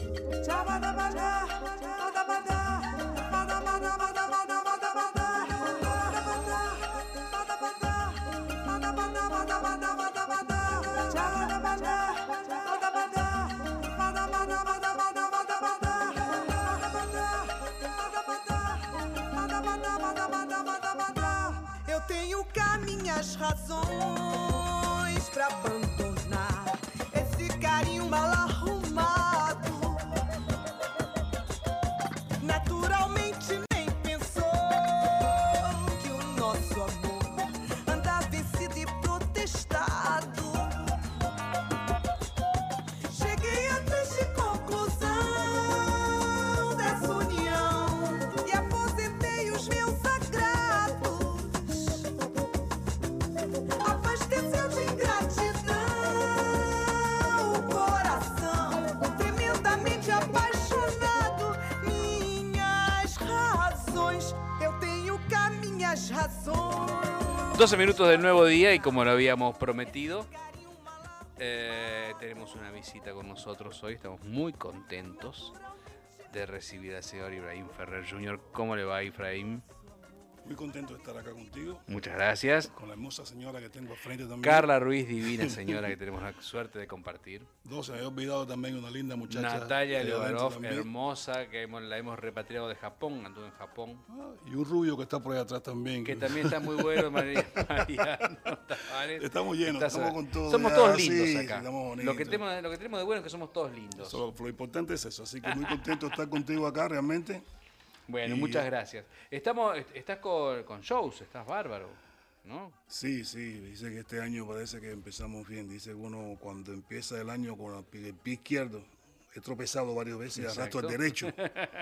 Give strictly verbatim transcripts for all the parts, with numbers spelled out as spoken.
Eu tenho cá minhas razões pra abandonar esse carinho mal arrumado. Naturalmente nem pensou que o nosso amor anda vencido e protestado. Cheguei à triste conclusão dessa união e aposentei os meus sagrados. Abasteceu de ingratidão o coração, tremendamente apaixonado. Minhas razões, eu tenho cá minhas razões. doce minutos del nuevo día y como lo habíamos prometido, eh, tenemos una visita con nosotros hoy. Estamos muy contentos de recibir al señor Ibrahim Ferrer junior ¿Cómo le va, Ibrahim? Muy contento de estar acá contigo, Muchas gracias. con la hermosa señora que tengo al frente también. Carla Ruiz, divina señora que tenemos la suerte de compartir. No, se me había olvidado también una linda muchacha. Natalia de adentro Levarov, también. hermosa, que hemos- la hemos repatriado de Japón, anduvo en Japón. Ah, y un rubio que está por ahí atrás también. Que también está muy bueno, María, Mariano Tavares. Estamos llenos, Estás- estamos con todo. Somos ya, todos sí, lindos acá. estamos bonitos. Lo que, tenemos, lo que tenemos de bueno es que somos todos lindos. Eso, lo importante es eso, así que muy contento de estar contigo acá realmente. Bueno, Y- muchas gracias. Estamos, est- estás con, con shows, estás bárbaro, ¿no? Sí, sí, dice que este año parece que empezamos bien. Dice que uno cuando empieza el año con el pie, el pie izquierdo, he tropezado varias veces y arrastro el Exacto. derecho.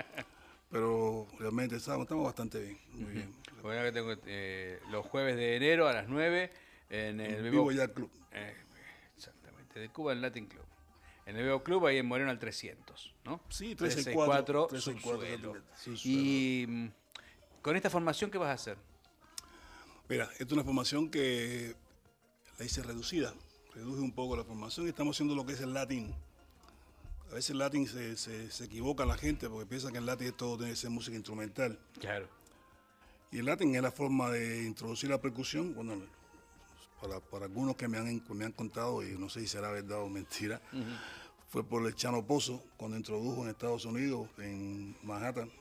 Pero realmente estamos, estamos bastante bien, muy bien. Bueno, que tengo eh, los jueves de enero a las nueve en el Vivo Bebo- ya Club. eh, exactamente, de Cuba en Latin Club. En el Bebo Club, ahí en Moreno al trescientos, ¿no? Sí, tres seis trescientos cuatro, sesenta y cuatro, subsuelo. subsuelo. Y mm, con esta formación, ¿qué vas a hacer? Mira, esta es una formación que la hice reducida, reduje un poco la formación y estamos haciendo lo que es el latín. A veces el latín se, se, se equivoca la gente porque piensa que el latín todo tiene que ser música instrumental. Claro. Y el latín es la forma de introducir la percusión, bueno, para, para algunos que me han, me han contado, y no sé si será verdad o mentira, uh-huh. fue por el Chano Pozo, cuando introdujo en Estados Unidos, en Manhattan,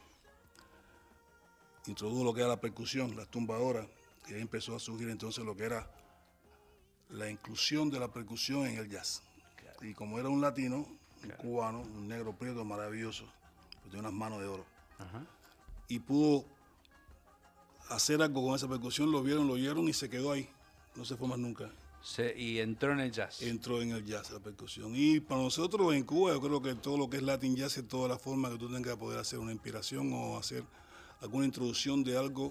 introdujo lo que era la percusión, las tumbadoras, y ahí empezó a surgir entonces lo que era la inclusión de la percusión en el jazz. Claro. Y como era un latino, un claro. cubano, un negro prieto maravilloso, pues tiene unas manos de oro, uh-huh. y pudo hacer algo con esa percusión, lo vieron, lo oyeron y se quedó ahí, no se fue más nunca. Se, y entró en el jazz. Entró en el jazz, la percusión. Y para nosotros en Cuba, yo creo que todo lo que es Latin Jazz es toda la forma que tú tengas de poder hacer una inspiración o hacer alguna introducción de algo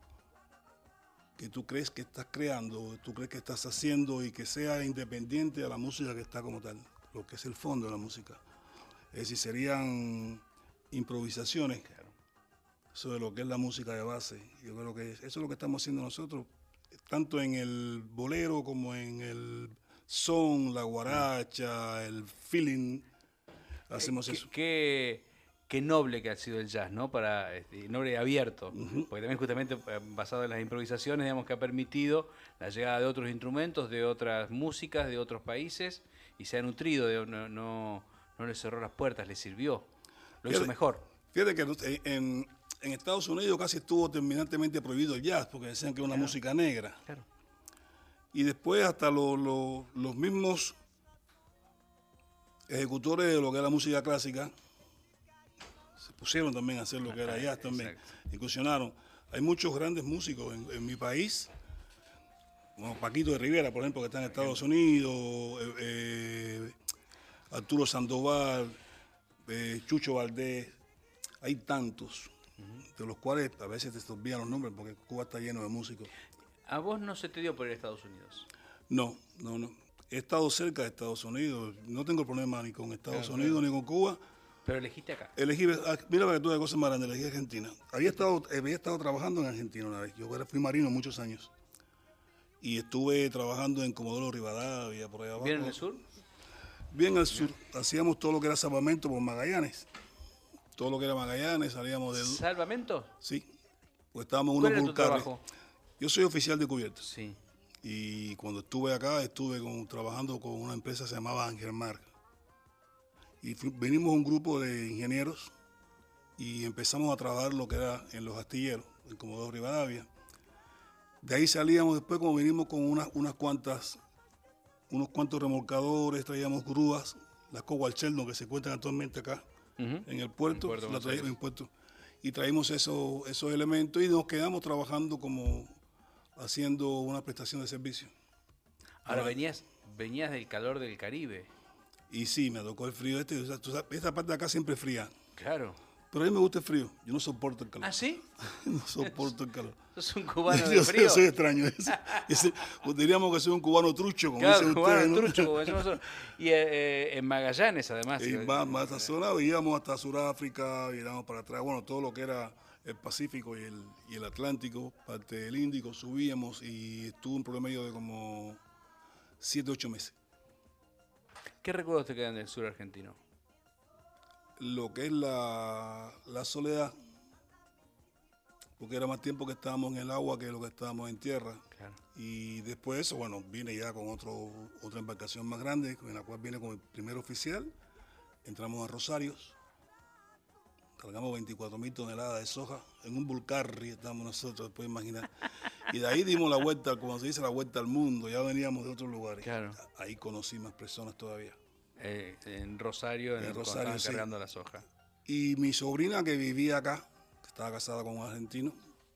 que tú crees que estás creando, tú crees que estás haciendo y que sea independiente a la música que está como tal, lo que es el fondo de la música. Es decir, serían improvisaciones sobre lo que es la música de base. Yo creo que eso es lo que estamos haciendo nosotros, tanto en el bolero como en el son, la guaracha, el feeling, hacemos ¿Qué, eso. Qué, qué noble que ha sido el jazz, ¿no? Para, este, noble y abierto, uh-huh. porque también justamente basado en las improvisaciones, digamos, que ha permitido la llegada de otros instrumentos, de otras músicas, de otros países, y se ha nutrido, de, no, no, no le cerró las puertas, le sirvió, lo fíjate, hizo mejor. Fíjate que en... En Estados Unidos casi estuvo terminantemente prohibido el jazz porque decían que era una claro. música negra. Claro. Y después hasta lo, lo, los mismos ejecutores de lo que era la música clásica se pusieron también a hacer lo que era jazz también. Exacto. Incursionaron. Hay muchos grandes músicos en, en mi país, como Paquito de Rivera, por ejemplo, que está en Estados Unidos, eh, eh, Arturo Sandoval, eh, Chucho Valdés, hay tantos. De los cuales a veces te olvidan los nombres porque Cuba está lleno de músicos. ¿A vos no se te dio por ir a Estados Unidos? No, no, no. He estado cerca de Estados Unidos. No tengo problema ni con Estados claro, Unidos claro. ni con Cuba. Pero elegiste acá. Elegí, mira para que tú de cosas más grandes, elegí Argentina. Había estado, había estado trabajando en Argentina una vez. Yo fui marino muchos años. Y estuve trabajando en Comodoro Rivadavia, por allá abajo. ¿Bien en el sur? bien al sur. Hacíamos todo lo que era salvamento por Magallanes. Todo lo que era Magallanes, salíamos de... ¿Salvamento? Sí, pues estábamos en ¿Cuál unos era tu volcanes. trabajo? Yo soy oficial de cubierta. Sí. Y cuando estuve acá, estuve con- trabajando con una empresa que se llamaba Ángel Mar. Y fu- venimos un grupo de ingenieros y empezamos a trabajar lo que era en los astilleros, en Comodoro Rivadavia. De ahí salíamos después, como vinimos con unas, unas cuantas, unos cuantos remolcadores, traíamos grúas, las Cowal Sheldon que se encuentran actualmente acá Ujú. en el puerto, En Puerto la Buenos traíamos Aires. en puerto, y traímos esos, esos elementos y nos quedamos trabajando como haciendo una prestación de servicio. Ahora Ah. venías, venías del calor del Caribe. Y sí, me tocó el frío este. O sea, tú sabes, esta parte de acá siempre es fría. Claro. Pero a mí me gusta el frío. Yo no soporto el calor. ¿Ah, sí? No soporto el calor. ¿Sos un cubano de Yo frío? soy, soy extraño. Ese- ese- pues diríamos que soy un cubano trucho, como Claro, dicen cubano ustedes, ¿no? trucho, como decimos nosotros. Y eh, eh, en Magallanes, además. Y más, más a esa zona, íbamos hasta Sudáfrica, íbamos para atrás, bueno, todo lo que era el Pacífico y el, y el Atlántico, parte del Índico, subíamos y estuve un promedio de como siete, ocho meses. ¿Qué recuerdos te quedan del sur argentino? Lo que es la, la soledad, porque era más tiempo que estábamos en el agua que lo que estábamos en tierra. Claro. Y después de eso, bueno, vine ya con otro, otra embarcación más grande, en la cual vine como el primer oficial. Entramos a Rosarios, cargamos veinticuatro mil toneladas de soja, en un Bulgarri estábamos nosotros, puedes imaginar. Y de ahí dimos la vuelta, como se dice, la vuelta al mundo, ya veníamos de otros lugares. Claro. Ahí conocí más personas todavía. Eh, en Rosario, en, En el, cuando Rosario, estaban sí. cargando la soja. Y mi sobrina que vivía acá, que estaba casada con un argentino,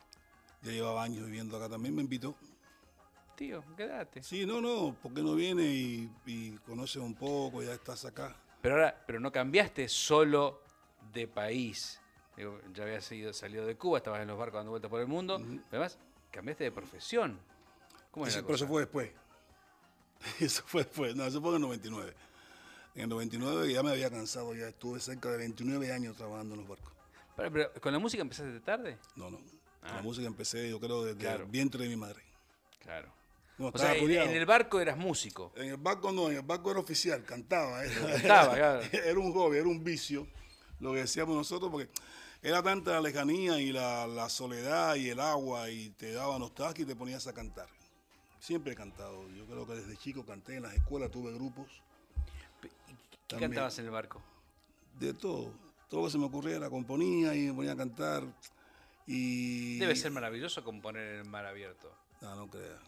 ya llevaba años viviendo acá, también me invitó. Tío, quédate. Sí, no, no, ¿por qué no viene y, y conoces un poco, ya estás acá? Pero ahora, pero no cambiaste solo de país. Digo, ya habías ido, salido de Cuba, estabas en los barcos dando vueltas por el mundo. Además, cambiaste de profesión. ¿Cómo es Eso- la pero cosa? eso fue después. Eso fue después, no, eso fue en el noventa y nueve. En el noventa y nueve ya me había cansado, ya estuve cerca de veintinueve años trabajando en los barcos. Pero, pero, ¿con la música empezaste tarde? No, no, con Ah. la música empecé yo creo desde Claro. el vientre de mi madre. Claro. No, O estaba sea, en, rodeado. en el barco eras músico. En el barco no, en el barco era oficial, cantaba. Era, Cantaba, claro. era un hobby, era un vicio, lo que decíamos nosotros, porque era tanta la lejanía y la, la soledad y el agua y te daba nostalgia y te ponías a cantar. Siempre he cantado, yo creo que desde chico canté, en las escuelas tuve grupos, ¿Qué También. cantabas en el barco? de todo. Todo lo que se me ocurría la componía y me ponía a cantar. Y... Debe ser maravilloso componer en el mar abierto. No, no creas.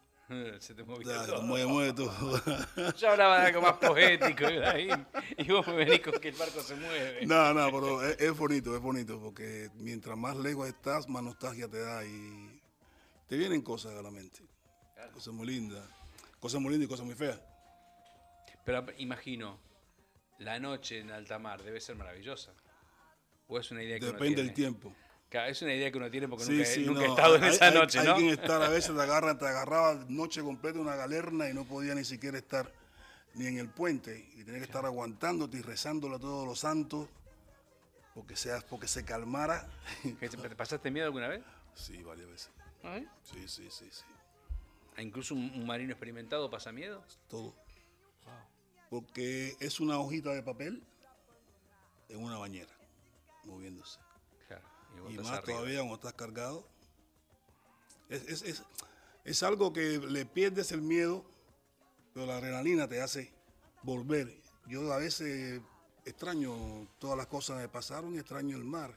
Se te movió Ya, todo. mueve, mueve todo. Yo hablaba de algo más poético, Ibrahim, y vos me venís con que el barco se mueve. No, no, pero es, es bonito, es bonito, porque mientras más lejos estás, más nostalgia te da y te vienen cosas a la mente. Cosas muy lindas. Cosas muy lindas y cosas muy feas. Pero imagino, la noche en alta mar debe ser maravillosa. ¿O es una idea que uno Depende tiene? del tiempo. Claro, es una idea que uno tiene porque Sí, nunca, sí, nunca no, he estado en hay- esa hay- noche, hay ¿no? quien estar, a veces te agarra, te agarraba noche completa una galerna y no podía ni siquiera estar ni en el puente y tenía que estar aguantándote y rezándole a todos los santos porque, seas, porque se calmara. ¿Te te pasaste miedo alguna vez? Sí, varias veces. ¿Ah, Sí, sí, sí, sí. incluso un, un marino experimentado pasa miedo? Todo. Porque es una hojita de papel en una bañera, moviéndose. Claro. vos Y estás más arriba. todavía cuando estás cargado. Es, es, es, es algo que le pierdes el miedo, pero la adrenalina te hace volver. Yo a veces extraño todas las cosas que me pasaron y extraño el mar.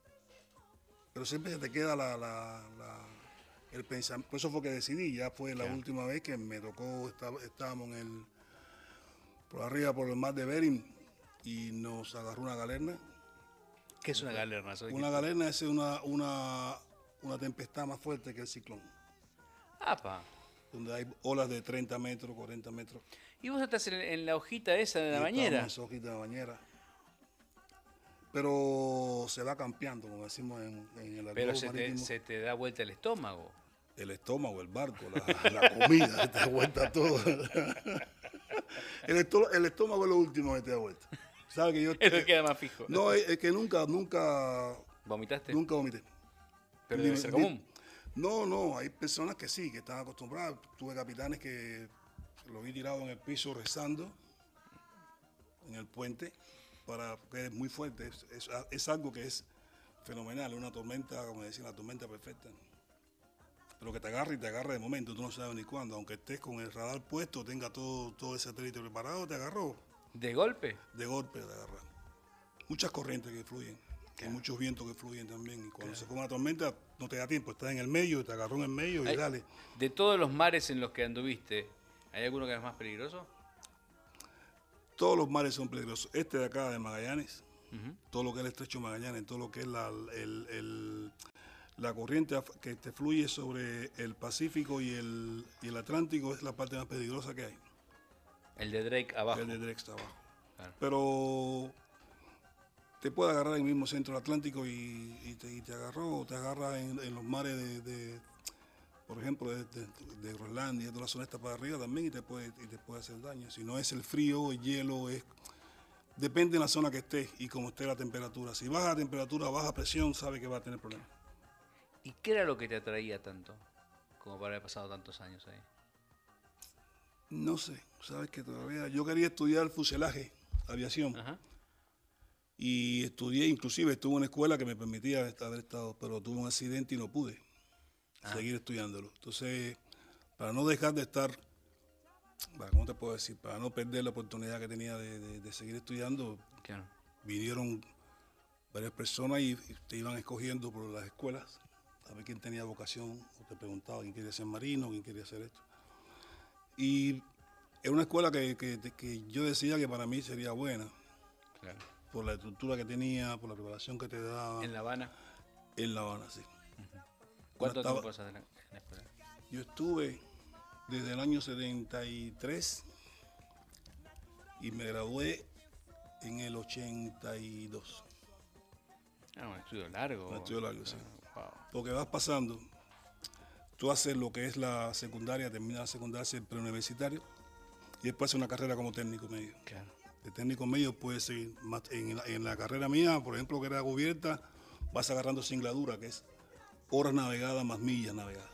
Pero siempre se te queda la, la, la- el pensamiento. Por eso fue que decidí, ya fue la Claro. última vez que me tocó, estaba- estábamos en el, por arriba por el mar de Bering y nos agarró una galerna. ¿Qué es una galerna? ¿Sabes Una qué? galerna es una, una, una tempestad más fuerte que el ciclón, Apa. donde hay olas de treinta metros, cuarenta metros. ¿Y vos estás en, en la hojita esa de la Y bañera? estábamos en esa hojita de la bañera. Pero se va campeando, como decimos en, en el Pero argot se te, marítimo. se te da vuelta el estómago. El estómago, el barco, la, la comida, te da vuelta todo. El, esto- el estómago es lo último que te da vuelta. ¿Sabes que yo? Eso queda más fijo. No, es, es que nunca, nunca, ¿Vomitaste? nunca vomité. Pero Dime, debe ser di- común. No, no, hay personas que sí, que están acostumbradas. Tuve capitanes que lo vi tirado en el piso rezando en el puente, para que es muy fuerte, es, es, es algo que es fenomenal, una tormenta, como decía, la tormenta perfecta. Pero que te agarre y te agarre de momento, tú no sabes ni cuándo, aunque estés con el radar puesto, tenga todo, todo el satélite preparado, te agarró. ¿De golpe? De golpe te agarra. Muchas corrientes que fluyen, claro. Hay muchos vientos que fluyen también, y cuando claro. se forma una tormenta no te da tiempo, estás en el medio, te agarró en el medio y hay, dale. De todos los mares en los que anduviste, ¿hay alguno que es más peligroso? Todos los mares son peligrosos. Este de acá, de Magallanes, uh-huh. todo lo que es el estrecho de Magallanes, todo lo que es la, el, el, la corriente que te fluye sobre el Pacífico y el, y el Atlántico es la parte más peligrosa que hay. El de Drake abajo. El de Drake está abajo. Claro. Pero te puede agarrar en el mismo centro del Atlántico y, y, te, y te agarró, o te agarra en, en los mares de, de por ejemplo, de, de, de Groenlandia, de toda la zona esta para arriba también, y te puede, y te puede hacer daño. Si no es el frío, el hielo, es depende de la zona que estés y cómo esté la temperatura. Si baja la temperatura, baja presión, sabe que va a tener problemas. ¿Y qué era lo que te atraía tanto, como para haber pasado tantos años ahí? No sé, sabes que todavía yo quería estudiar fuselaje, aviación. Ajá. Y estudié, inclusive estuve en una escuela que me permitía haber estado, pero tuve un accidente y no pude ah. seguir estudiándolo. Entonces, para no dejar de estar, ¿cómo te puedo decir? Para no perder la oportunidad que tenía de, de, de seguir estudiando, claro. vinieron varias personas y, y te iban escogiendo por las escuelas, a ver quién tenía vocación, o te preguntaba quién quería ser marino, quién quería hacer esto. Y era una escuela que, que, que yo decía que para mí sería buena. Claro. Por la estructura que tenía, por la preparación que te daba. ¿En La Habana? En La Habana, sí. Uh-huh. ¿Cuánto estaba, tiempo pasas en la, en la escuela? Yo estuve desde el año setenta y tres y me gradué en el ochenta y dos. Ah, un estudio largo. Un estudio largo, sí. Wow. Porque vas pasando, tú haces lo que es la secundaria, terminas la secundaria, el preuniversitario, y después haces una carrera como técnico medio. Claro. De técnico medio puede seguir más en la, en la carrera mía, por ejemplo, que era cubierta, vas agarrando singladura, que es horas navegadas más millas navegadas.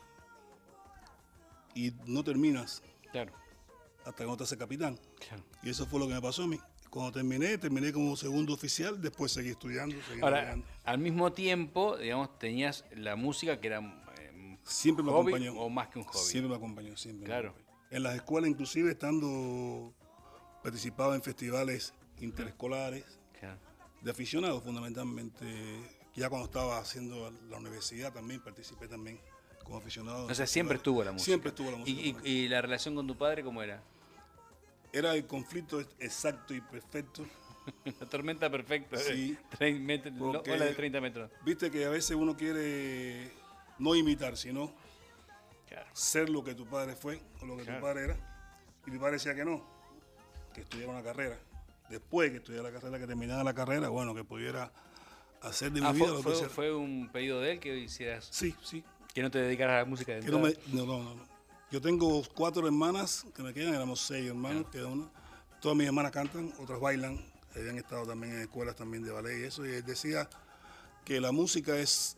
Y no terminas claro. hasta que no te haces capitán. Claro. Y eso fue lo que me pasó a mí. Cuando terminé, terminé como segundo oficial, después seguí estudiando. Seguí Ahora, navegando. Al mismo tiempo, digamos, tenías la música que era eh, siempre me hobby acompañó. O más que un hobby. Siempre me acompañó, siempre. Claro. Me acompañó. En las escuelas, inclusive, estando... participaba en festivales interescolares, claro. de aficionados fundamentalmente. Ya cuando estaba haciendo la universidad también participé también como aficionado. O sea, siempre estuvo la música. Siempre estuvo la música. ¿Y, y, y la relación con tu padre cómo era? Era el conflicto exacto y perfecto. La tormenta perfecta. Sí. Porque, ola de treinta metros. Viste que a veces uno quiere no imitar, sino claro. ser lo que tu padre fue o lo que claro. tu padre era. Y mi padre decía que no, que estudiara una carrera. Después que estudiara la carrera, que terminara la carrera, bueno, que pudiera hacer de mi ah, vida fue, lo fue, que sea. ¿Fue un pedido de él que hicieras? Sí, sí. Que no te dedicaras a la música de que no, me, no, no, no. Yo tengo cuatro hermanas que me quedan, éramos seis hermanos, cada una. Todas mis hermanas cantan, otras bailan, habían estado también en escuelas también de ballet y eso. Y él decía que la música es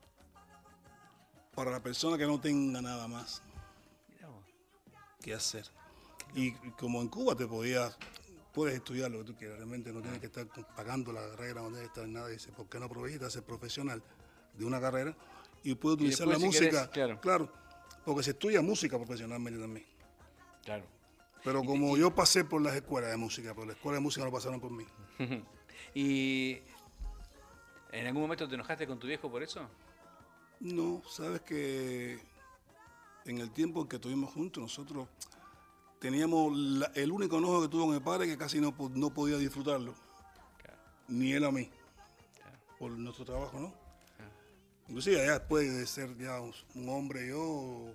para la persona que no tenga nada más que hacer. Y como en Cuba te podías, puedes estudiar lo que tú quieras, realmente no tienes que estar pagando la carrera, no tienes que estar en nada. Dice, ¿por qué no aprovechas ser profesional de una carrera y puedes utilizar y la si música? querés, claro. claro, porque se estudia música profesionalmente también. Claro. Pero como y, yo pasé por las escuelas de música, por la escuela de música no pasaron por mí. ¿Y en algún momento te enojaste con tu viejo por eso? No, sabes que en el tiempo en que estuvimos juntos, nosotros teníamos la, el único enojo que tuvo con mi padre que casi no, no podía disfrutarlo. Claro. Ni él a mí. Claro. Por nuestro trabajo, ¿no? Claro. Inclusive ya después de ser ya un, un hombre, yo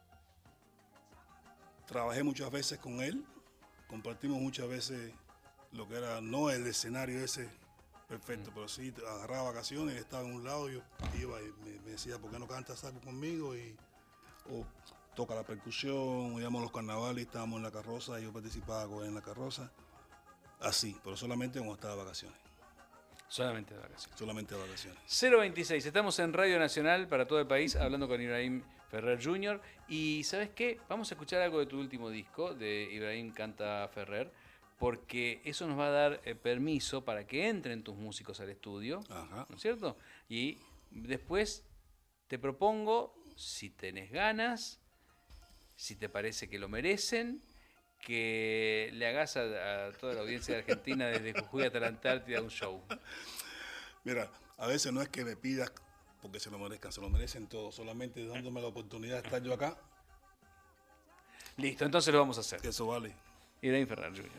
trabajé muchas veces con él, compartimos muchas veces lo que era, no el escenario ese perfecto, mm. pero sí agarraba vacaciones, estaba en un lado, yo iba y me, me decía, ¿por qué no cantas algo conmigo? Y, o toca la percusión, íbamos a los carnavales, estábamos en la carroza, y yo participaba con él en la carroza, así, pero solamente cuando estaba de vacaciones. Solamente de vacaciones. Solamente de vacaciones. cero veintiséis, estamos en Radio Nacional para todo el país, hablando con Ibrahim Ferrer junior Y ¿sabes qué? Vamos a escuchar algo de tu último disco, de Ibrahim Canta Ferrer, porque eso nos va a dar eh, permiso para que entren tus músicos al estudio, Ajá. ¿no es cierto? Y después te propongo, si tenés ganas, si te parece que lo merecen, que le hagas a, a toda la audiencia de Argentina desde Jujuy hasta la Antártida un show. Mira, a veces no es que me pidas porque se lo merezcan, se lo merecen todos, solamente dándome la oportunidad de estar yo acá, Listo, entonces lo vamos a hacer. eso vale. Ibrahim Ferrer junior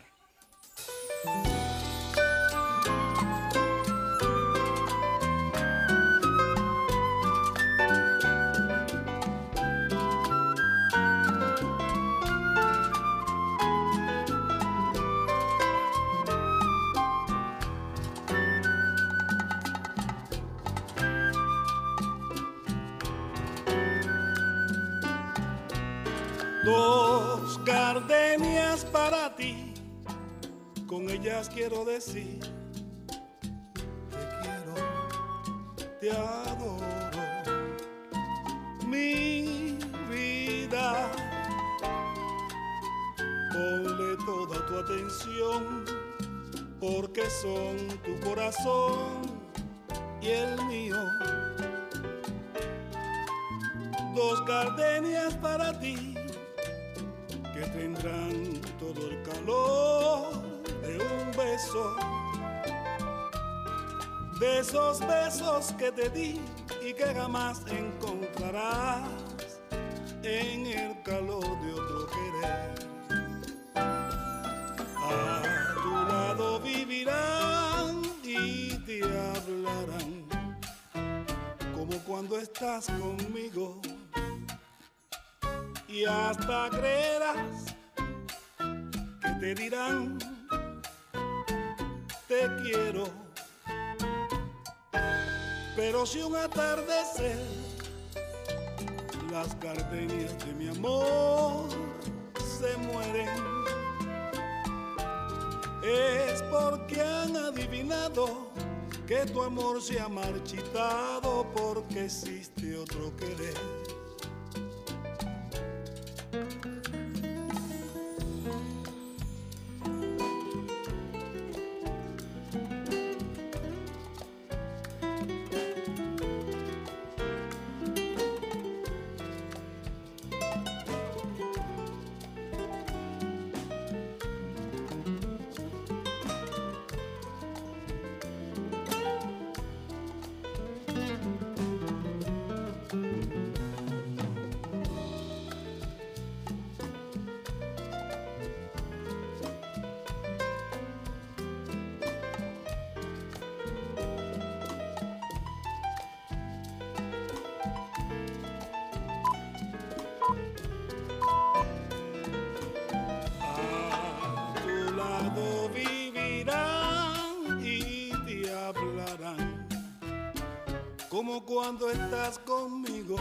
Dos gardenias para ti, con ellas quiero decir, te quiero, te adoro, mi vida. Ponle toda tu atención, porque son tu corazón y el mío. Dos gardenias para ti, que tendrán todo el calor de un beso, de esos besos que te di y que jamás encontrarás en el calor de otro querer. A tu lado vivirán y te hablarán como cuando estás conmigo, y hasta creerás que te dirán te quiero. Pero si un atardecer las gardenias de mi amor se mueren, es porque han adivinado que tu amor se ha marchitado, porque existe otro querer. Como cuando estás conmigo,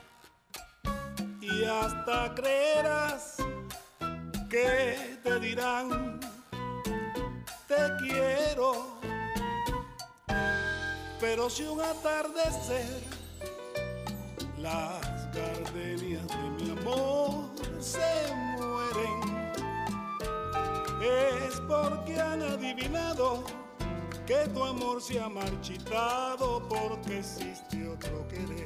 y hasta creerás que te dirán te quiero. Pero si un atardecer las gardenias de mi amor se mueren, es porque han adivinado que tu amor se ha marchitado, porque existe otro querer.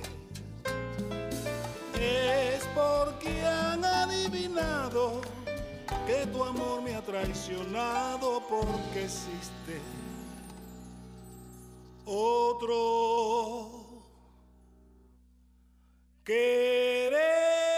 Es porque han adivinado que tu amor me ha traicionado, porque existe otro querer.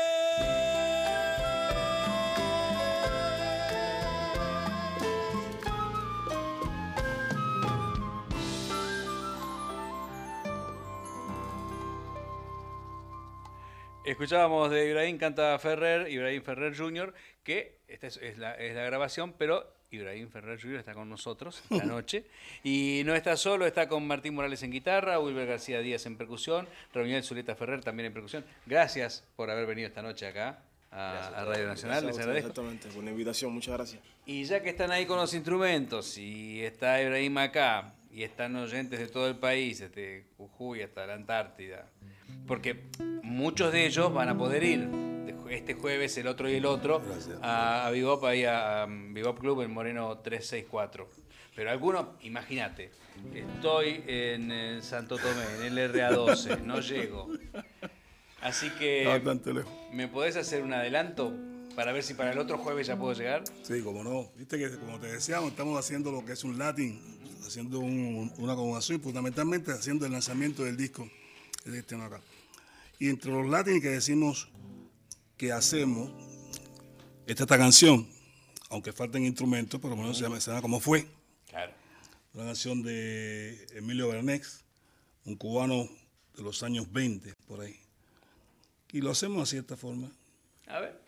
Escuchábamos de Ibrahim Canta Ferrer, Ibrahim Ferrer junior, que esta es, es, la, es la grabación, pero Ibrahim Ferrer junior está con nosotros esta noche. Y no está solo, está con Martín Morales en guitarra, Wilber García Díaz en percusión, Rauniel Zuleta Ferrer también en percusión. Gracias por haber venido esta noche acá a, a Radio Nacional, les agradezco. Exactamente, por la invitación, muchas gracias. Y ya que están ahí con los instrumentos, y está Ibrahim acá, y están oyentes de todo el país, desde Jujuy hasta la Antártida, porque muchos de ellos van a poder ir, de, este jueves, el otro y el otro, Gracias. a, a Bebop, ahí a, a Bebop Club en Moreno trescientos sesenta y cuatro. Pero alguno, imagínate, estoy en eh, Santo Tomé, en el R A doce, no llego. Así que, Bastante lejos. ¿me podés hacer un adelanto para ver si para el otro jueves ya puedo llegar? Sí, como no. Viste que, como te decíamos, estamos haciendo lo que es un Latin, haciendo un, una acomodación y fundamentalmente haciendo el lanzamiento del disco de este acá. Y entre los Latin que decimos que hacemos, está esta canción, aunque falten instrumentos, por lo menos se llama, se llama Como Fue. Claro. Una canción de Emilio Bernex, un cubano de los años veinte, por ahí. Y lo hacemos así de esta forma. A ver.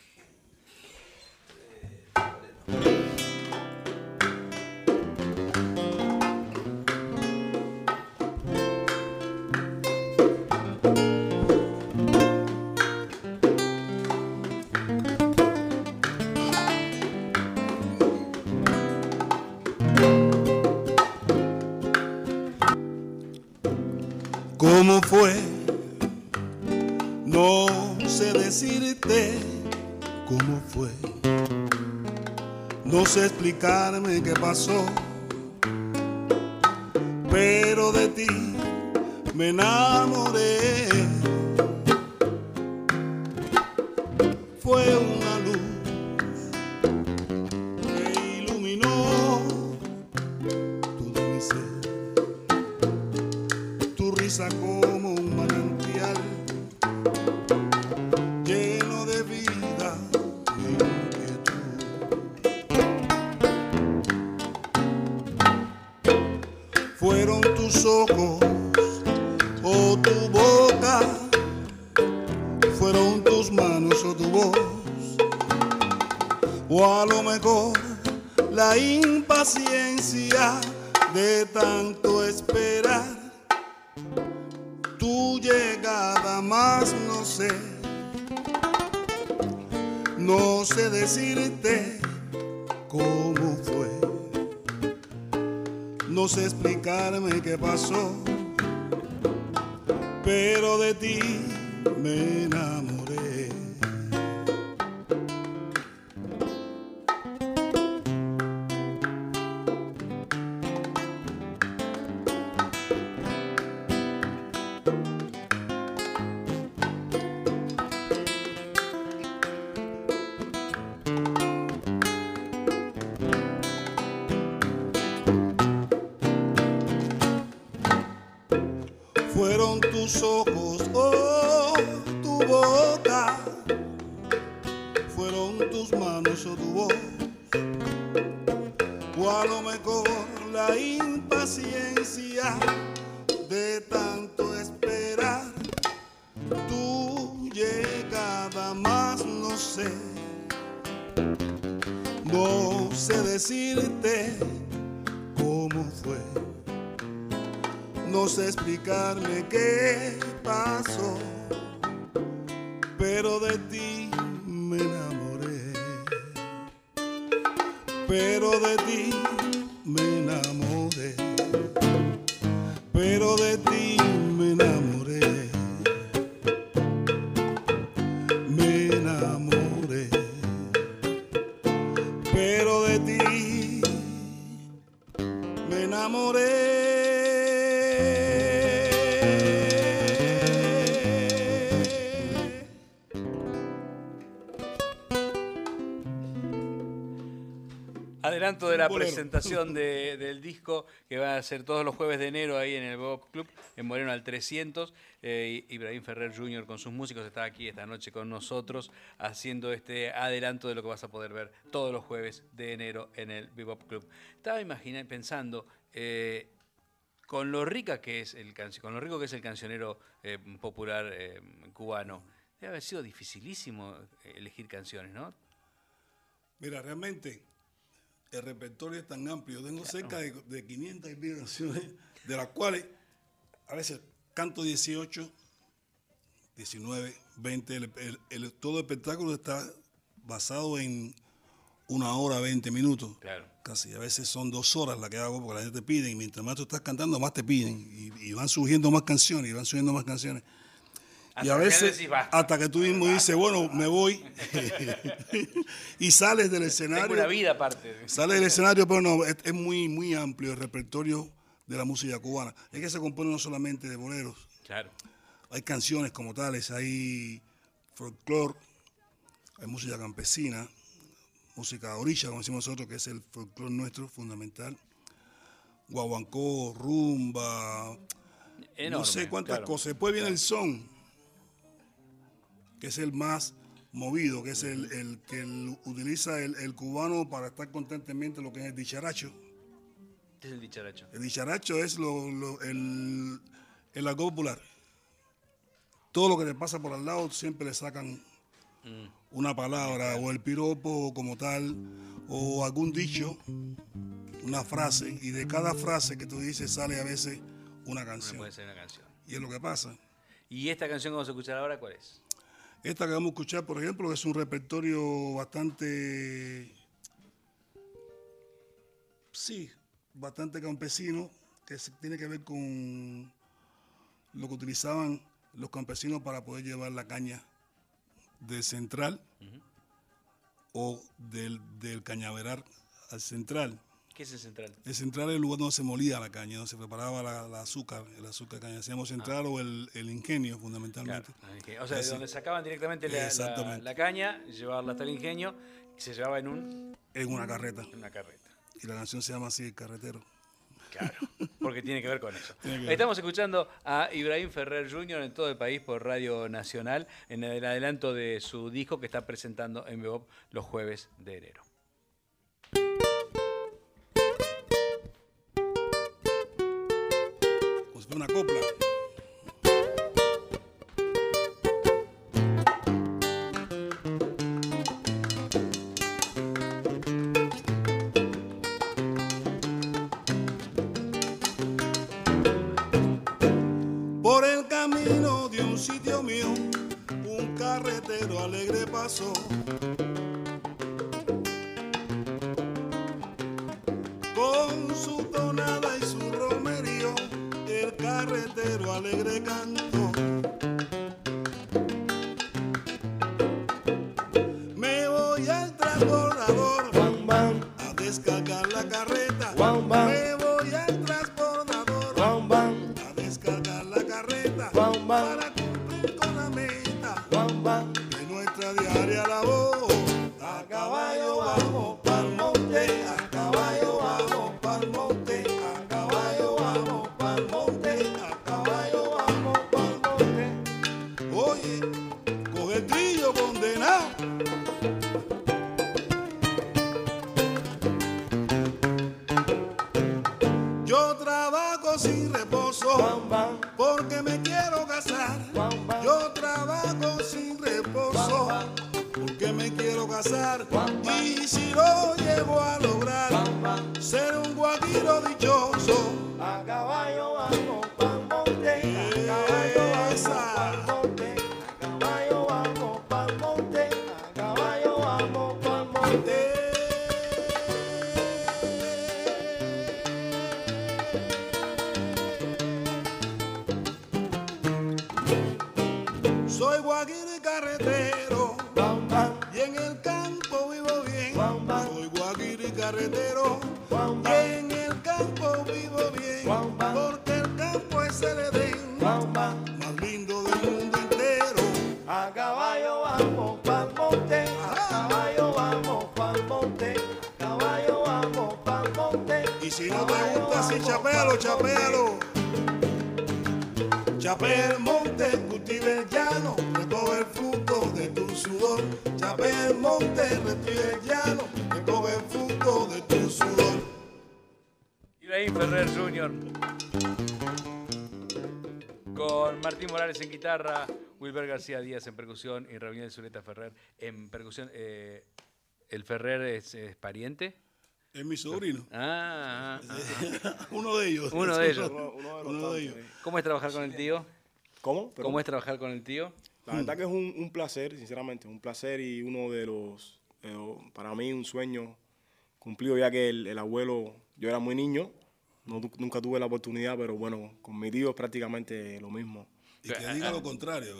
¿Cómo fue? No sé decirte cómo fue. No sé explicarme qué pasó, pero de ti me enamoré. Fue una luz que iluminó todo mi ser. Tu risa como un manantial lleno de vida e inquietud. Fueron tus ojos o tu boca, fueron tus manos o tu voz, o a lo mejor la impaciencia de tanto esperar tu llegada, más no sé, no sé decirte cómo fue, no sé explicarme qué pasó, pero de ti me enamoré. Fueron tus ojos, oh, tu boca, fueron tus manos o tu voz, o a lo mejor la impaciencia de tanto esperar tu llegada, más no sé, no sé decirte cómo fue. No sé explicarme qué pasó, pero de ti me enamoré. Pero de ti me enamoré. Pero de ti me enamoré. Me enamoré. Pero de ti me enamoré. Adelanto de la Bolero. presentación de, del disco que va a ser todos los jueves de enero ahí en el Bebop Club, en Moreno al trescientos. Eh, Ibrahim Ferrer junior con sus músicos está aquí esta noche con nosotros haciendo este adelanto de lo que vas a poder ver todos los jueves de enero en el Bebop Club. Estaba imaginando, pensando, eh, con lo rica que es el cancio, con lo rico que es el cancionero eh, popular eh, cubano, debe haber sido dificilísimo elegir canciones, ¿no? Mira, realmente el repertorio es tan amplio. Tengo cerca de, de quinientas y pico canciones, de las cuales a veces canto dieciocho, diecinueve, veinte. El, el, el, todo el espectáculo está basado en una hora, veinte minutos. Claro. Casi. A veces son dos horas las que hago porque la gente te pide y mientras más tú estás cantando, más te piden. Y, y van surgiendo más canciones, y van surgiendo más canciones. Y a veces, decís, basta. hasta que tú mismo dices, bueno, me voy. Y sales del escenario. Tengo una vida aparte. Sales del escenario, pero no, es, es muy, muy amplio el repertorio de la música cubana. Es que se compone no solamente de boleros. Claro. Hay canciones como tales, hay folclore, hay música campesina, música orilla, como decimos nosotros, que es el folclore nuestro fundamental. Guaguancó, rumba, Enorme, no sé cuántas claro. cosas. Después viene el son, que es el más movido, que es el, el que el- utiliza el, el cubano para estar constantemente, lo que es el dicharacho. ¿Qué es el dicharacho? El dicharacho es lo, lo- el, el argot popular. Todo lo que te pasa por al lado siempre le sacan una palabra, o el piropo como tal, o algún dicho, una frase, y de cada frase que tú dices sale a veces una No canción. puede ser una canción. Y es lo que pasa. ¿Y esta canción que vamos a escuchar ahora cuál es? Esta que vamos a escuchar, por ejemplo, es un repertorio bastante, sí, bastante campesino, que se- tiene que ver con lo que utilizaban los campesinos para poder llevar la caña del central o del, del cañaveral al central. ¿Qué es el central? El central es el lugar donde se molía la caña, donde se preparaba la, la azúcar, el azúcar de caña. Decíamos central o el, el ingenio, Claro. fundamentalmente. O sea, de Así. donde sacaban directamente la, la, Exactamente. la caña, llevarla hasta el ingenio, y se llevaba en, un, En una carreta. en una carreta. Y la canción se llama así, El Carretero. Claro, porque tiene que ver con eso. Tiene que ver. Estamos escuchando a Ibrahim Ferrer junior en todo el país por Radio Nacional, en el adelanto de su disco que está presentando en Bebop los jueves de enero. Como si fuera una copla. Por el camino de un sitio mío, un carretero alegre pasó. Con su tonada y su romerío, el carretero alegre cantó. Me voy al transbordador a descargar la carreta. Me voy al transbordador a descargar la carreta para cumplir con la meta de nuestra diaria labor. A caballo vamos pa'l monte, a caballo vamos pa'l monte, a caballo vamos pa'l monte, a caballo vamos pa'l monte. Oye, coge el trillo condenado. Yo trabajo sin reposo porque me quiero casar. Yo trabajo sin reposo porque me quiero casar. Y si lo llego a lograr, ser un guajiro dichoso. A caballo vamos pa'l monte, a caballo vamos pa'l monte, a caballo vamos pa'l monte, a caballo vamos pa'l monte. Soy guajiro y carretero, Bam, bam, y en el campo vivo bien. Bam, bam. Soy guajiro y carretero, Bam, y bam. en el campo vivo bien. Bam, bam. Porque el campo es el Edén bam, bam. más lindo del mundo entero. A caballo vamos pa'l monte, a caballo vamos pa'l monte, a caballo vamos pa'l monte. Y si no te gusta así, chapéalo, chapéalo. Chapea el monte, cultiva el llano, recoge el fruto de tu sudor. Chapea el monte, cultiva el llano, recoge el fruto de tu sudor. Ibrahim Ferrer junior con Martín Morales en guitarra, Wilber García Díaz en percusión y Raúl Zuleta Ferrer en percusión. Eh, ¿El Ferrer es, es pariente? Es mi sobrino, Ah, ah, ah. uno de ellos. Uno de ellos. Uno, uno de los Uno de tantos, ellos. eh. ¿Cómo es trabajar con el tío? ¿Cómo? Pero ¿Cómo es trabajar con el tío? La verdad que es un, un placer, sinceramente, un placer y uno de los, eh, para mí, un sueño cumplido, ya que el, el abuelo, yo era muy niño, no, tu- nunca tuve la oportunidad, pero bueno, con mi tío es prácticamente lo mismo. Y que diga lo contrario.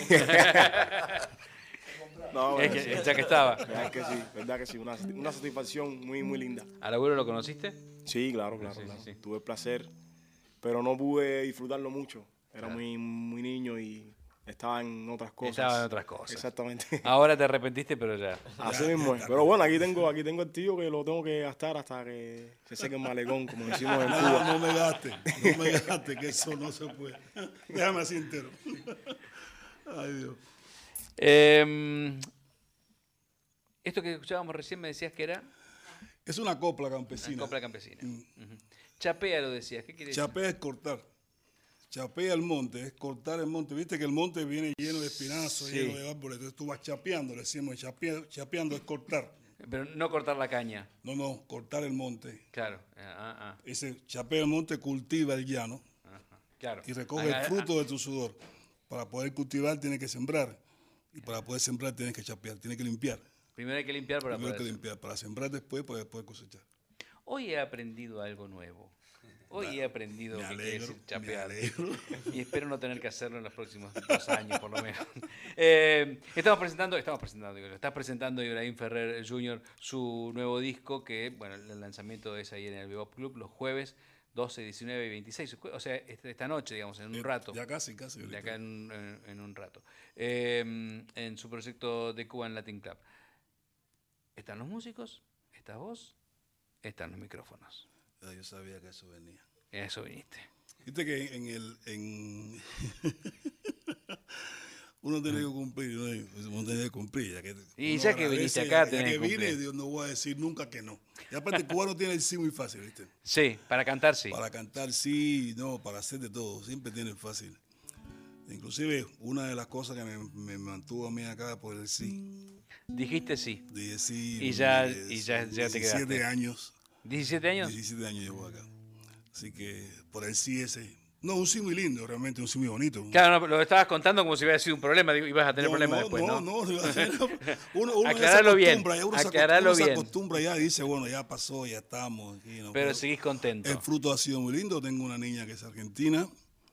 No, Es bueno, que, ya que estaba. verdad que sí, verdad que sí, una, una satisfacción muy, muy linda. ¿Al abuelo lo conociste? Sí, claro, claro, Sí, sí, claro. sí. Tuve el placer, pero no pude disfrutarlo mucho. Era muy, muy niño y estaba en otras cosas. Estaba en otras cosas. Exactamente. Ahora te arrepentiste, pero ya. Así mismo es. Pero bueno, aquí tengo, aquí tengo el tío que lo tengo que gastar hasta que se seque el malecón, como decimos en No, Cuba. no me gaste, no me gaste, que eso no se puede. Déjame así entero. Ay, Dios. Eh, esto que escuchábamos recién me decías que era Es una copla una campesina. copla campesina. Ujú. Chapea lo decías. ¿Qué quiere decir? Chapea es cortar. Chapea el monte, es cortar el monte. Viste que el monte viene lleno de espinazos, Sí. lleno de árboles. Entonces tú vas chapeando, le decimos, chapea- chapeando es cortar. Pero no cortar la caña. No, no, cortar el monte. Claro. Ah, ah, Ese chapea el monte cultiva el llano ah, ah. Claro. y recoge Ah, el fruto de tu sudor. Para poder cultivar tienes que sembrar. Y para poder sembrar tienes que chapear, tienes que limpiar. ah. Primero hay que limpiar para Primero hay poder que hacer. limpiar, para sembrar después, para después cosechar. Hoy he aprendido algo nuevo. Hoy he aprendido Me qué quiere alegro, decir me chapear. alegro. Y espero no tener que hacerlo en los próximos dos años, por lo menos. Eh, estamos presentando, estamos presentando, digo, está presentando Ibrahim Ferrer junior su nuevo disco, que, bueno, el lanzamiento es ahí en el Bebop Club los jueves doce, diecinueve y veintiséis. O sea, este- esta noche, digamos, en un Eh, rato. Ya casi, casi. De ahorita. acá en, en- en un rato. Eh, en su proyecto de Cuban Latin Club. ¿Están los músicos? ¿Estás vos? Están los micrófonos. Ah, yo sabía que eso venía. En eso viniste. Viste que en el... En uno tiene que cumplir, ¿no? Uno tiene que cumplir. Ya que Y uno ya que agradece, viniste ya- acá, ya, tenés que que vine, cumplir. Dios, no voy a decir nunca que no. Y aparte el cubano tiene el sí muy fácil, ¿viste? Sí, para cantar sí. Para cantar sí, no, para hacer de todo, siempre tiene el fácil. Inclusive, una de las cosas que me, me mantuvo a mí acá por el sí, Dijiste sí. dije sí. Y ya- eh, y ya- ya te diecisiete quedaste. años, ¿diecisiete años? diecisiete años llevo acá. Así que por el sí ese, no, un sí muy lindo, realmente un sí muy bonito. Claro, no, lo estabas contando como si hubiera sido un problema, digo, ibas a tener No, problemas no, después, ¿no? no, no, uno, uno ya se Aclaralo bien, acostumbra, ya uno se aclaralo acostumbra, se bien. acostumbra ya y dice, bueno, ya pasó, ya estamos aquí. ¿no? Pero seguís contento. El fruto ha sido muy lindo. Tengo una niña que es argentina.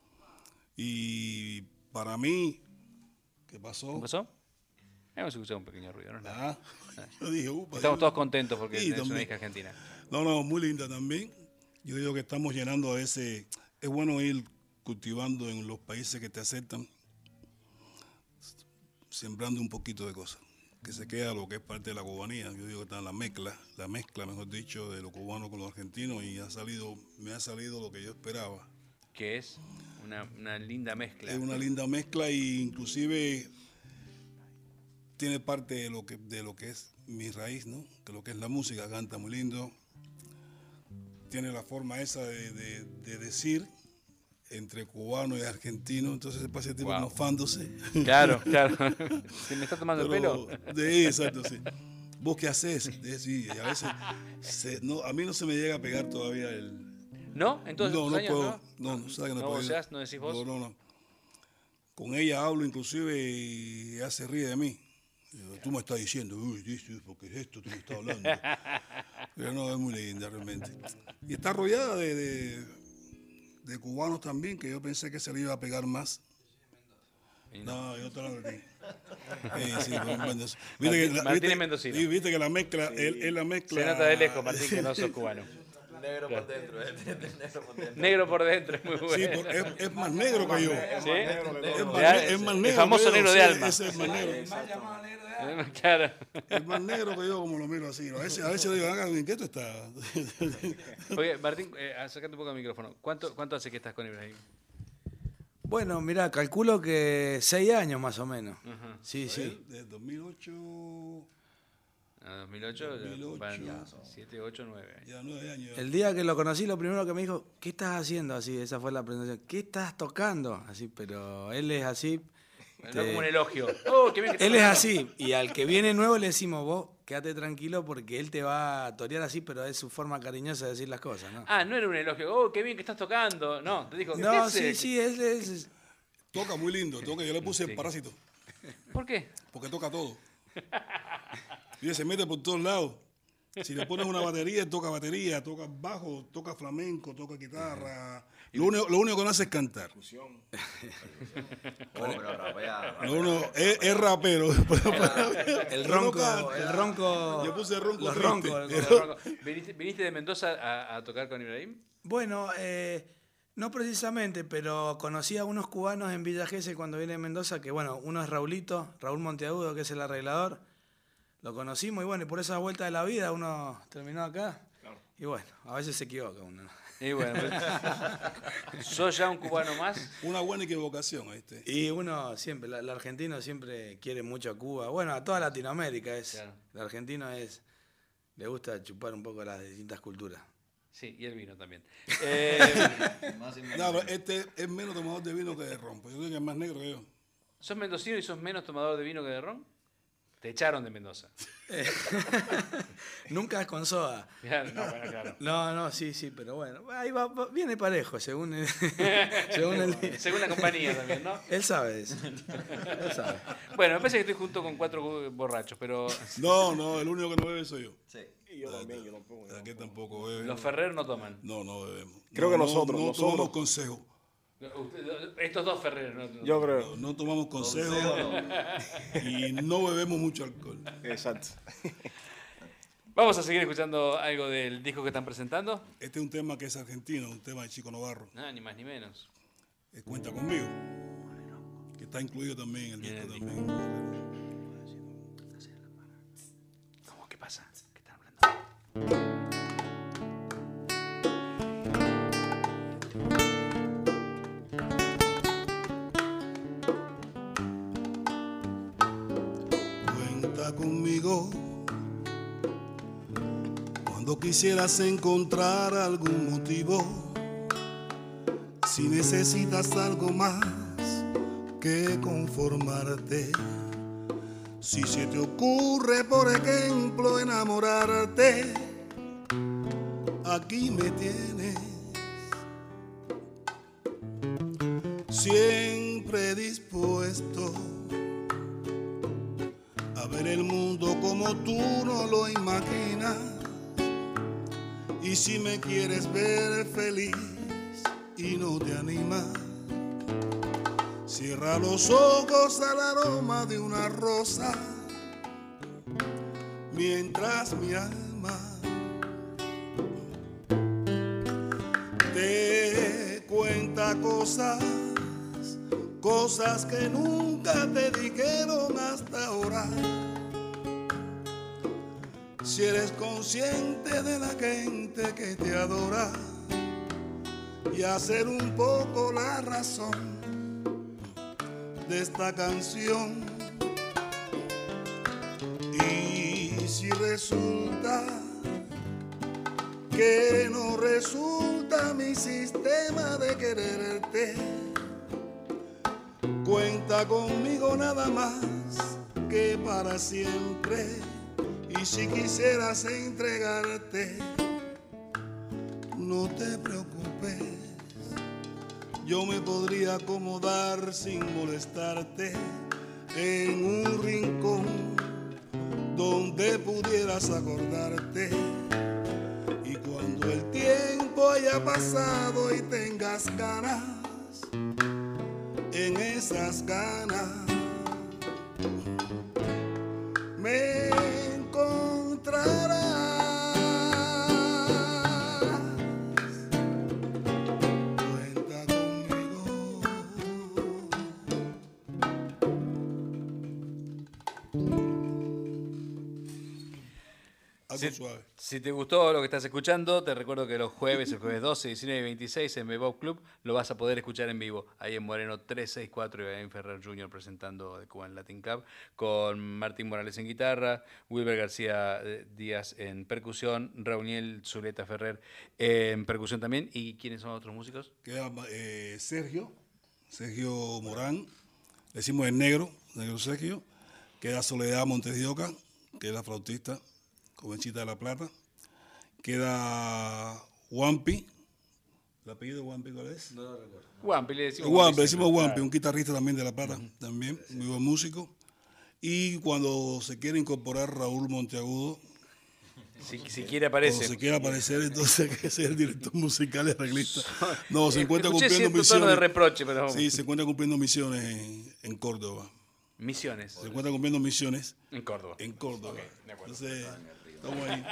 Y para mí, ¿qué pasó? ¿Qué pasó? Hemos escuchado un pequeño ruido, ¿no? es nada. Ah, yo dije, upa, Estamos yo- todos contentos porque Sí, tenés una también. hija argentina. No, no, muy linda también. Yo digo que estamos llenando a ese... Es bueno ir cultivando en los países que te aceptan, sembrando un poquito de cosas. Que se queda lo que es parte de la cubanía. Yo digo que está en la mezcla, la mezcla, mejor dicho, de lo cubano con lo argentino y ha salido, me ha salido lo que yo esperaba. Que es una, una linda mezcla. Es una linda mezcla e inclusive tiene parte de lo que de lo que es mi raíz, ¿no? Que lo que es la música, canta muy lindo. Tiene la forma esa de, de- de decir entre cubano y argentino, entonces se pasa el tipo Wow. mofándose. Claro, claro. ¿Se me está tomando el Pero, pelo? de, exacto, sí. ¿Vos qué haces? De- sí, y a veces se- no, a mí no se me llega a pegar todavía el... ¿No? Entonces, no, tus no años, puedo. ¿no? No, no, sabes que no ¿No puedo. voceás? ¿No decís vos? No, no, no. Con ella hablo inclusive y ella se ríe de mí. Digo, tú me estás diciendo, uy, dice, porque es esto, tú me estás hablando. Pero no, es muy linda realmente. Y está rodeada de, de, de cubanos también, que yo pensé que se le iba a pegar más. Y no. No, yo te hablo de ti. Sí, sí, Juan Mendoza. Viste que la- Martín viste- es mendocino. sí, viste que la mezcla, él, él la mezcla. Se nota de lejos, Martín, que no sos cubano. Negro por dentro, eh, negro por dentro. Negro por dentro, es muy bueno. Sí, por- es, es más negro que yo. ¿Sí? Es más, De al- ne- es más el negro. famoso que yo, negro de sí, alma. Ese es más negro. Claro. Es más negro que yo, como lo miro así. A veces, a veces le digo, "Haga, ¿en qué tú estás?" Oye, Martín, eh, acércate un poco al micrófono. ¿Cuánto, ¿Cuánto hace que estás con Ibrahim? Bueno, mirá, calculo que seis años más o menos. Ajá. Sí, sí. De dos mil ocho, A dos mil ocho, dos mil ocho. van siete, ocho, nueve años. ya nueve años. El día que lo conocí, lo primero que me dijo, ¿qué estás haciendo? Así, esa fue la presentación. ¿Qué estás tocando? Así, pero él es así. No te- como un elogio. Oh, qué bien que Él es estás así. Y al que viene nuevo le decimos, vos, quédate tranquilo porque él te va a torear así, pero es su forma cariñosa de decir las cosas, ¿no? Ah, no era un elogio. Oh, qué bien que estás tocando. No, te dijo, ¿qué No, hace? sí, sí, es, es- Toca muy lindo, toca. Yo le puse Sí. el parásito, ¿Por qué? porque toca todo. Y se mete por todos lados. Si le pones una batería, él toca batería, toca bajo, toca flamenco, toca guitarra. Lo único, lo único que no hace es cantar. Fusión. Oh, pero rapea, rapea. Lo único, es, es rapero. El Pero no ronco, canta. el ronco. Yo puse ronco Los triste. roncos. ¿Viniste, viniste de Mendoza a, a tocar con Ibrahim? Bueno, eh, no precisamente, pero conocí a unos cubanos en Villa Gesell cuando vine a Mendoza, que bueno, uno es Raulito, Raúl Monteagudo, que es el arreglador. Lo conocimos y bueno, y por esa vuelta de la vida uno terminó acá. Claro. Y bueno, a veces se equivoca uno. Y bueno, pues, ¿sos ya un cubano más? Una buena equivocación, ¿viste? Y uno siempre, el argentino siempre quiere mucho a Cuba. Bueno, a toda Latinoamérica es. Claro. El argentino es, le gusta chupar un poco las distintas culturas. Sí, y el vino también. Eh, Más y menos. No, pero este es menos tomador de vino que de ron. Pues yo creo que es más negro que yo. ¿Sos mendocino y sos menos tomador de vino que de ron? Te echaron de Mendoza. Nunca es con soda. Claro, no, bueno, claro. No, no, sí, sí, pero bueno, ahí va, va- viene parejo, según el, según el- Según la compañía también, ¿no? Él sabe de eso. Él sabe. Bueno, me parece que estoy junto con cuatro borrachos, pero No, no, el único que no bebe soy yo. Sí. Y yo también, yo tampoco. yo Aquí tampoco. tampoco bebe. los Ferrer no toman. No, no bebemos. Creo No, que no, nosotros, No, nosotros. tomamos consejo. Usted- Estos dos Ferrer no, no- Yo creo. No, no tomamos consejo Consejo. y no bebemos mucho alcohol. Exacto. Vamos a seguir escuchando algo del disco que están presentando. Este es un tema que es argentino, un tema de Chico Navarro. Ah, ni más ni menos. Eh, Cuenta conmigo. Que está incluido también en el Bien, disco el también. ¿Cómo? ¿Qué pasa? ¿Qué están hablando? Cuenta conmigo cuando quisieras encontrar algún motivo. Si necesitas algo más que conformarte. Si se te ocurre, por ejemplo, enamorarte, aquí me tienes. Siempre dispuesto a ver el mundo como tú no lo imaginas. Y si me quieres ver feliz y no te animas, cierra los ojos al aroma de una rosa, mientras mi alma te cuenta cosas, cosas que nunca te dijeron hasta ahora. Si eres consciente de la gente que te adora y hacer un poco la razón de esta canción. Y si resulta que no resulta mi sistema de quererte, cuenta conmigo nada más que para siempre. Y si quisieras entregarte, no te preocupes, yo me podría acomodar sin molestarte en un rincón donde pudieras acordarte. Y cuando el tiempo haya pasado y tengas ganas, en esas ganas me encontrarás. Cuenta conmigo. Algo Si, suave. si te gustó lo que estás escuchando, te recuerdo que los jueves, el jueves doce, diecinueve y veintiséis en Bebop Club, lo vas a poder escuchar en vivo, ahí en Moreno trescientos sesenta y cuatro, Ibrahim Ferrer junior presentando The Cuban Latin Club, con Martín Morales en guitarra, Wilber García eh, Díaz en percusión, Rauniel Zuleta Ferrer en percusión también. ¿Y quiénes son los otros músicos? Queda eh, Sergio, Sergio Morán, le decimos el negro, negro Sergio. Queda Soledad Montes de Oca, que es la flautista, jovencita de La Plata. Queda Wampi, ¿el apellido de Wampi cuál es? No lo recuerdo. Wampi, le decimos Wampi, le siempre. decimos Wampi, Claro. un guitarrista también de La Plata, también, muy buen músico. Y cuando se quiere incorporar Raúl Monteagudo, Si, si quiere aparece. O si quiere aparecer, entonces que sea el director musical y arreglista. No, se encuentra Escuché cumpliendo cierto tono de misiones. reproche, pero... Sí, se encuentra cumpliendo misiones en, en Córdoba. Misiones. Se encuentra cumpliendo misiones En Córdoba. en Córdoba. de acuerdo. Entonces, estamos ahí.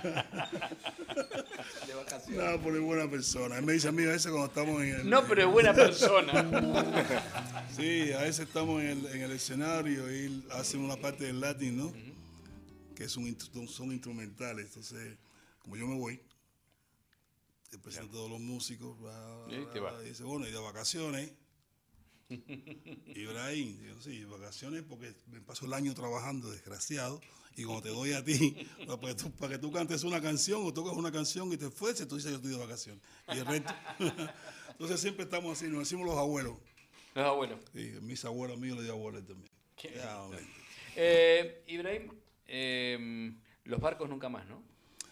No, porque es buena persona. Él me dice a mí a veces cuando estamos en el... No, pero es buena persona. Sí, a veces estamos en el, en el escenario y él hace una parte del Latin, ¿no? Que es un, instru- son instrumentales. Entonces, como yo me voy, te presento a todos los músicos, bla, bla, Y te bla, vas. y dice, bueno, y de vacaciones. Ibrahim, digo, sí, vacaciones porque me paso el año trabajando, desgraciado, y cuando te doy a ti, para que tú, para que tú cantes una canción o tocas una canción y te esfuerces, tú dices yo estoy de vacaciones. Y el resto. Entonces siempre estamos así, nos decimos los abuelos. Los abuelos. Sí, mis abuelos míos le dio abuelos también. Qué Ya, hombre. Eh, Ibrahim, eh, los barcos nunca más, ¿no?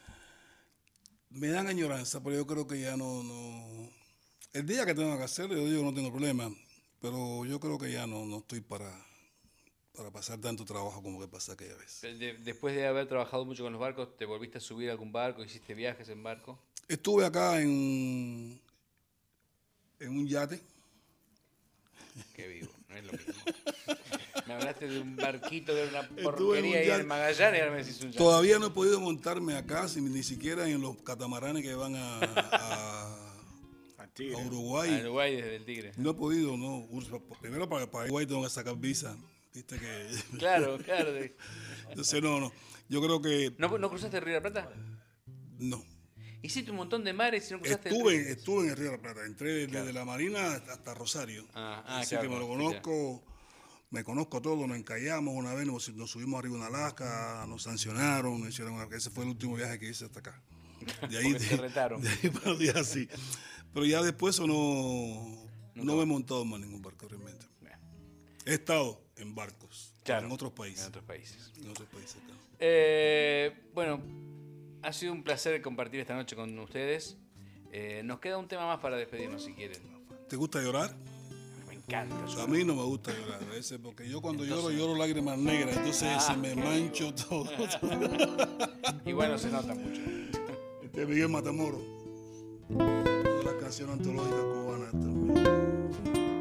Me dan añoranza, pero yo creo que ya no, no. El día que tenga que hacerlo, yo digo no tengo problema, pero yo creo que ya no, no estoy para, para pasar tanto trabajo como que pasé aquella vez. De- después de haber trabajado mucho con los barcos, ¿te volviste a subir a algún barco? ¿Hiciste viajes en barco? Estuve acá en, en un yate. Qué vivo, no es lo mismo. Me hablaste de un barquito, de una en un porquería ahí yate. en Magallanes y ahora me decís un yate. Todavía no he podido montarme acá, si- ni siquiera en los catamaranes que van a, a, Al Tigre. a A Uruguay. Uruguay desde el Tigre. No he podido, no. Ur- Primero para, para Uruguay tengo que sacar visa. Viste que. Claro, claro. de- Entonces, no, no. Yo creo que. ¿No, ¿No cruzaste el Río de la Plata? No. Hiciste un montón de mares y no cruzaste el Estuve, río. estuve en el Río de la Plata. Entré desde la Marina hasta Rosario. Ah, ah, Así claro, que me lo sí, conozco. Me conozco todo. Nos encallamos una vez, nos, nos subimos arriba en Alaska, nos sancionaron. Nos hicieron, una- ese fue el último viaje que hice hasta acá. De ahí, Porque te retaron. de ahí para los días así. Pero ya después eso no, no me he montado más en ningún barco realmente. Bueno, He estado en barcos, claro, en otros países. En otros países. En otros países, claro. Eh, bueno, ha sido un placer compartir esta noche con ustedes. Eh, nos queda un tema más para despedirnos si quieren. ¿Te gusta llorar? Me encanta. A mí no me gusta llorar a veces, porque yo cuando lloro, lloro lágrimas negras, entonces Ah, se me qué mancho todo. Igual no se nota mucho. Este es Miguel Matamoros, de la canción antológica cubana también.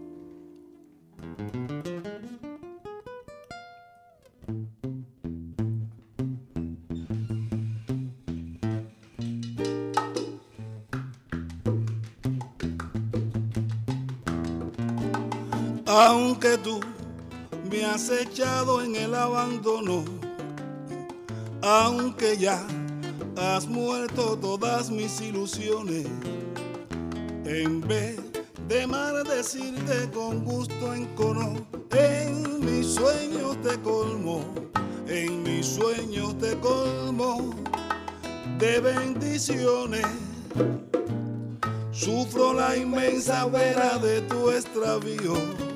Aunque tú me has echado en el abandono, aunque ya has muerto todas mis ilusiones, en vez de maldecirte con gusto encono, en mis sueños te colmo, en mis sueños te colmo de bendiciones. Sufro la inmensa pena de tu extravío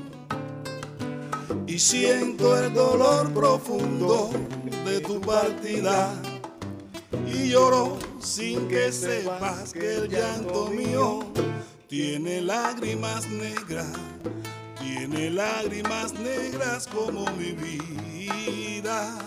y siento el dolor profundo de tu partida y lloro sin que sepas que el llanto mío tiene lágrimas negras, tiene lágrimas negras como mi vida.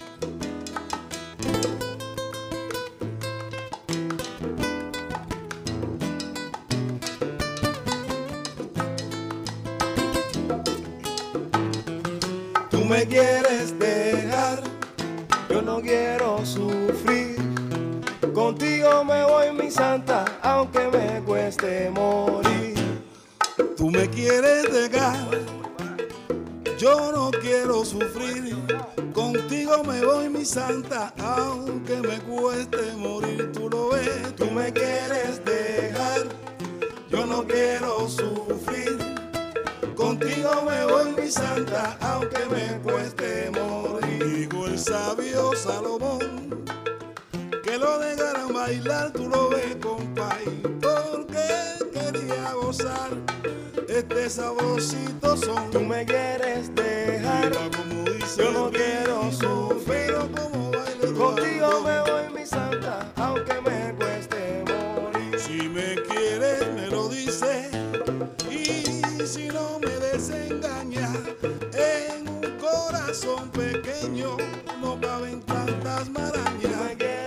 Tú me quieres dejar, yo no quiero sufrir. Contigo me voy, mi santa, aunque me cueste morir. Tú me quieres dejar, yo no quiero sufrir. Contigo me voy, mi santa, aunque me cueste morir. Tú lo ves, Tú me quieres dejar, yo no quiero sufrir. Contigo me voy, mi santa, aunque me cueste morir. Dijo el sabio Salomón que lo dejaran bailar, tú lo ves, compay, porque quería gozar este sabrosito son. tú me quieres dejar, Mira como dice yo no el quiero vino, sufrir. pero como baila Contigo Eduardo. me voy, mi santa, aunque me cueste morir. Si me quieres me lo dice, y si no me desengaña, en un corazón pequeño no caben tantas Tú marañas. me quieres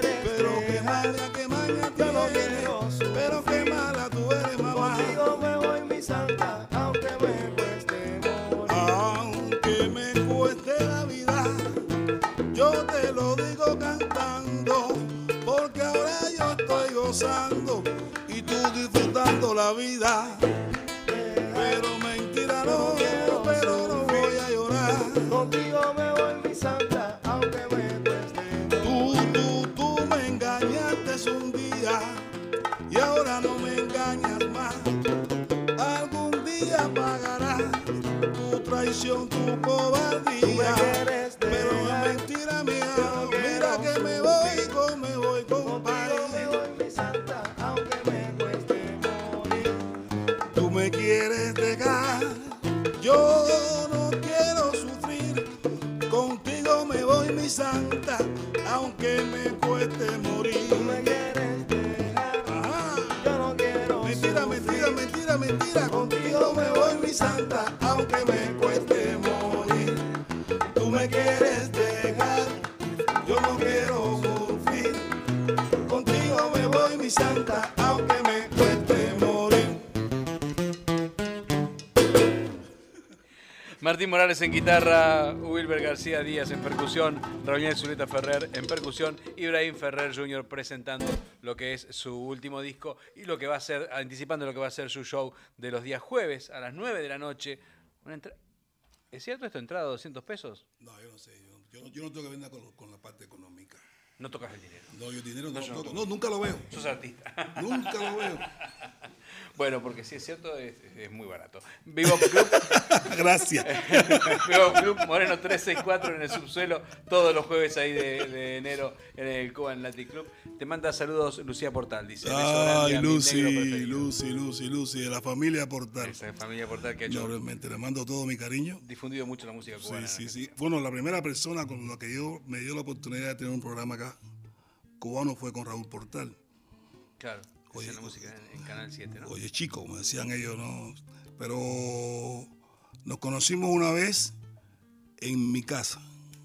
gozando y tú disfrutando la vida. Pero mentira no, pero no voy a llorar. Contigo me voy, mi santa, aunque me cueste. Tú, tú, tú me engañaste un día y ahora no me engañas más. Algún día pagarás tu traición, tu Tú me cobardía. quieres Pero dejar. es mentira mía, Yo mira quiero que me voy, con, me voy, Contigo me compadre. voy, mi santa, aunque me cueste morir. Tú me quieres dejar, yo no quiero sufrir. Contigo me voy, mi santa, aunque me cueste morir. Tú me quieres dejar. Ajá. Yo no quiero Mentira, sufrir. mentira, mentira, mentira. Contigo me voy, mi santa, aunque me cueste morir. Tú me quieres dejar, yo no quiero sufrir. Contigo me voy, mi santa, aunque me cueste morir. Martín Morales en guitarra, Wilber García Díaz en percusión, Raúl Zuleta Ferrer en percusión, Ibrahim Ferrer junior presentando lo que es su último disco y lo que va a ser, anticipando lo que va a ser su show de los días jueves a las nueve de la noche. Una entra- ¿Es cierto esto? ¿Entrada dos pesos? No, yo no sé, yo, yo, no- yo no tengo que ver nada con, con la parte económica. No tocas el dinero. No, yo dinero no, No, yo no toco. toco. No, nunca lo veo. Sos artista. Nunca lo veo. Bueno, porque si es cierto, es, es muy barato. Vivo Club, Gracias. Vivo Club Moreno trescientos sesenta y cuatro en el subsuelo, todos los jueves ahí de, de enero en el Cuban Latin Club. Te manda saludos Lucía Portal, dice. Beso grande Ay, a mi Lucy, negro preferido. Lucy, Lucy, Lucy, de la familia Portal. Esa es familia Portal que ha Yo hecho, realmente le mando todo mi cariño. difundido mucho la música Sí, cubana. sí, sí. Bueno, la primera persona con la que yo me dio la oportunidad de tener un programa acá, cubano, fue con Raúl Portal. Claro, Oye, es la música en, en Canal siete, ¿no? Oye, chico, como decían ellos, ¿no? Pero nos conocimos una vez en mi casa.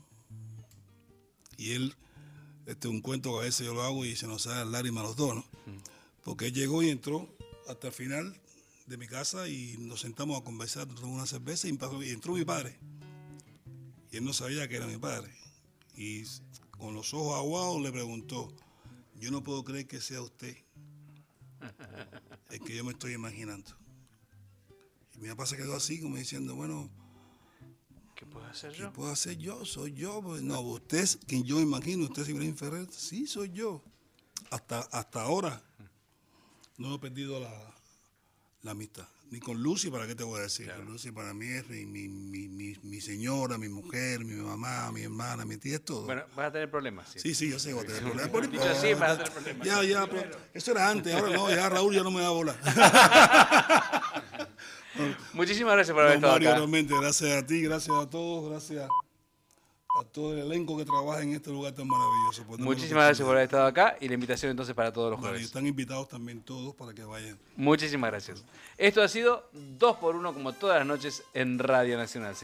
Y él, este es un cuento que a veces yo lo hago y se nos sale lágrimas a los dos, ¿no? Porque él llegó y entró hasta el final de mi casa y nos sentamos a conversar, nos tomamos una cerveza y, pasó- y entró mi padre. Y él no sabía que era mi padre. Y con los ojos aguados le preguntó, yo no puedo creer que sea usted el que yo me estoy imaginando. Y mi papá se quedó así como diciendo, bueno, ¿Qué puedo hacer ¿qué yo? puedo hacer yo? Soy yo. Pues, no, usted es quien yo imagino, usted es Ibrahim Ferrer. Sí, soy yo. Hasta, hasta ahora no he perdido la, la amistad. Ni con Lucy, ¿para qué te voy a decir? Claro. Lucy para mí es mi, mi, mi, mi, mi señora, mi mujer, mi mamá, mi hermana, mi tía, es todo. Bueno, vas a tener problemas. Sí, sí, yo sé que voy a tener problemas. Por- Dicho así, vas a tener problemas. Ya, ya, pero eso era antes, ahora no, ya Raúl ya no me da bola. Muchísimas gracias por haber No, estado Mario, acá. realmente, gracias a ti, gracias a todos, gracias a todo el elenco que trabaja en este lugar tan maravilloso. por darme la Muchísimas gracias por oportunidad. haber estado acá y la invitación entonces para todos los Vale, y jueves. están invitados también todos para que vayan. Muchísimas gracias. Esto ha sido dos por uno como todas las noches en Radio Nacional.